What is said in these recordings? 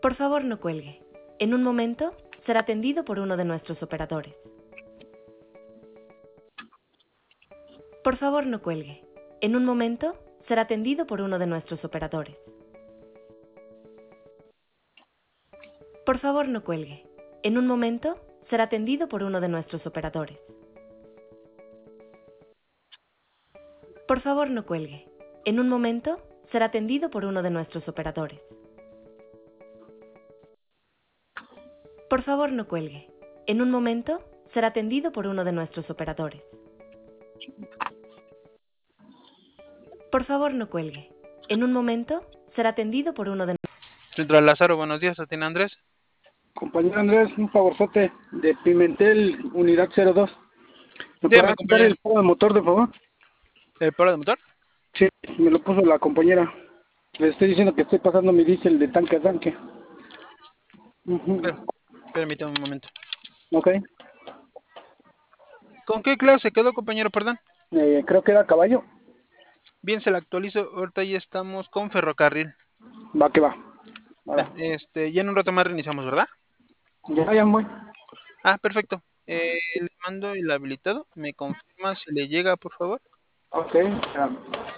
Por favor, no cuelgue. En un momento será atendido por uno de nuestros operadores. Por favor, no cuelgue. En un momento será atendido por uno de nuestros operadores. Por favor, no cuelgue. En un momento será atendido por uno de nuestros operadores. Por favor, no cuelgue. En un momento será atendido por uno de nuestros operadores. Por favor, no cuelgue. En un momento será atendido por uno de nuestros operadores. Por favor, no cuelgue. En un momento será atendido por uno de... Central Lázaro, buenos días, ¿atiende Andrés? Compañero Andrés, un favorzote de Pimentel, unidad 02. ¿Me Dígame, podrá quitar compañero. el paro de motor, de favor? ¿El paro de motor? Sí, me lo puso la compañera. Le estoy diciendo que estoy pasando mi diésel de tanque a tanque. Permítame un momento. Ok. ¿Con qué clase se quedó, compañero? Perdón. Creo que era caballo. Bien, se la actualizo. Ahorita ya estamos con ferrocarril. Va que va. Ahora. Ya en un rato más reiniciamos, ¿verdad? Ya voy. Ah, perfecto. Le mando el habilitado. ¿Me confirma si le llega, por favor? Ok.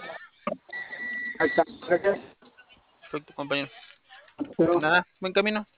Ahí está. Gracias. Perfecto, compañero. De Pero... nada, buen camino.